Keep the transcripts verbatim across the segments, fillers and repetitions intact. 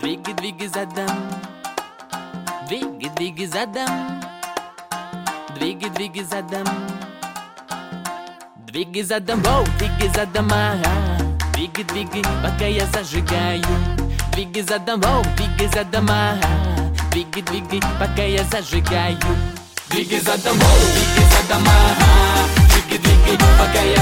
Двигай, двигай задом. Двигай, двигай задом. Двигай, двигай задом. Двигай задом, воу, двигай задом, ага. Двигай, двигай, пока я зажигаю. Двигай задом, воу, двигай задом, ага. Двигай, двигай, пока я зажигаю. Двигай задом, воу, двигай задом, ага. Двигай, двигай, пока я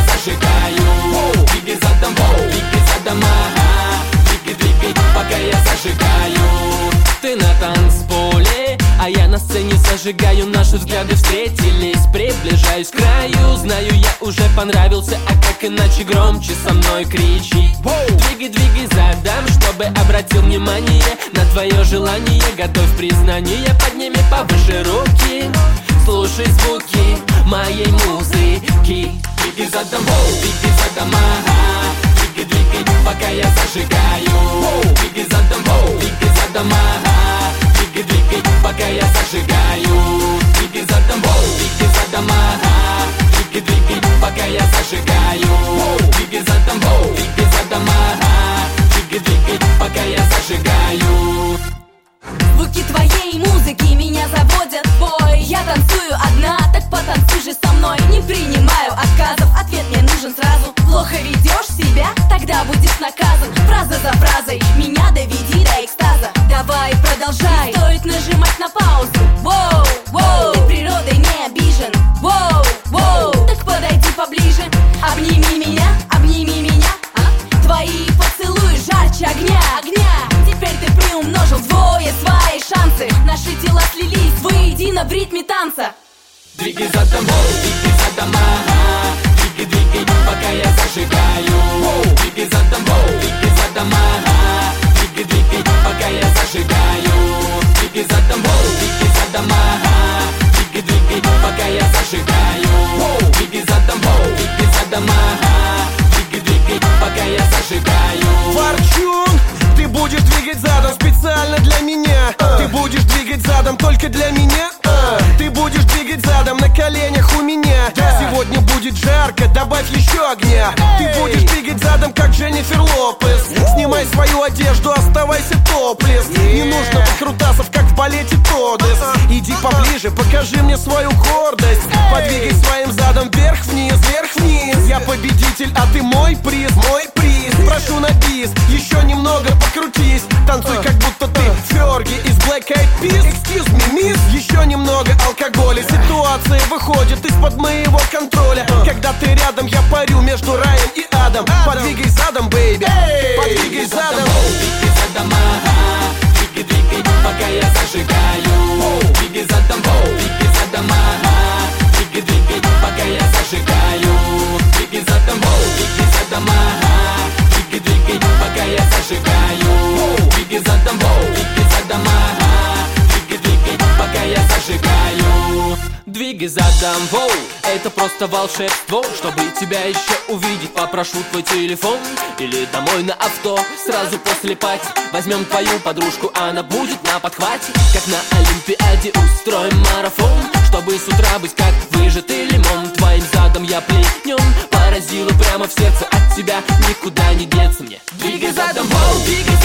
зажигаю. Двигай задом, воу, двигай задом, ага. Двигай, двигай, пока я зажигаю. Ты на танцполе, а я на сцене зажигаю. Наши взгляды встретились, приближаюсь к краю. Знаю, я уже понравился, а как иначе громче со мной кричи. Двигай, двигай задом, чтобы обратил внимание на твое желание. Готовь признание, подними повыше руки. Слушай звуки моей музыки. Двигай задом, двигай задом, ага. Двигай, двигай, пока я зажигаю. Двигай задом, двигай задом, ага. Двигай, двигай, пока я зажигаю. Двигай задом, двигай задом, ага. Двигай, двигай, пока я зажигаю. Двигай задом, двигай задом, ага. Двигай, двигай, пока я зажигаю. Звуки твоей музыки меня заводят в бой. Я танцую одна, так потанцуй же со мной. Не принимаю отказов, ответ мне нужен сразу. Плохо ведешь себя, тогда будешь наказан. Фраза за фразой, меня доведи до экстаза. Давай, продолжай, стоит нажимать на паузу. Воу, воу, ты природой не обижен. Воу, воу, так подойди поближе. Обними меня, обними меня, а? Твои поцелуи жарче огня, огня. Теперь ты приумножил вдвое свои шансы. Наши тела слились воедино в ритме танца. Двигай задом, двигай задом, ага. Двигай, двигай, пока я зажигаю. Двигай задом, двигай задом, ага. Двигай, двигай, пока я зажигаю. Двигай задом, двигай задом, ага. Двигай, двигай, пока я зажигаю. Двигай задом, двигай задом, ага. Двигай, двигай, пока я зажигаю. Ворчун, ты будешь двигать задом специально для меня. Ты будешь двигать задом только для меня. Ты будешь двигать задом на коленях у меня. Сегодня будет жарко, добавь еще огня. Ты будешь двигать задом, как Дженнифер Лопес. Снимай свою одежду, оставайся топлес. Не нужно выкрутасов, как в балете Тодес. Иди поближе, покажи мне свою гордость. Подвигай своим задом вверх-вниз, вверх-вниз. Я победитель, а ты мой приз, мой приз. Прошу на бис, еще немного покрутись. Танцуй, как будто ты Ферги из Black Eyed Peas. Excuse me, miss, еще немного алкоголя. Ситуация выходит из-под моего контроля. Когда ты рядом, я парю между раем и адом. Подвигай задом, бэйби, подвигай задом. Двигай задом, ага. Двигай, двигай, пока я зажигаю. Двигай задом, двигай задом, ага. Двигай, двигай, пока я зажигаю. Двигай задом, двигай задом, ага. Двигай, двигай, пока я зажигаю. Двигай задом, двигай задом, ага. Двигай, двигай, пока я зажигаю. Двигай задом, воу, это просто волшебство. Чтобы тебя еще увидеть, попрошу твой телефон или домой на авто. Сразу после пати возьмем твою подружку, она будет на подхвате. Как на Олимпиаде устроим марафон, чтобы с утра быть как выжатый лимон. Твоим задом я пленен, поразила прямо в сердце. От тебя никуда не деться мне. Двигай задом, воу, двигай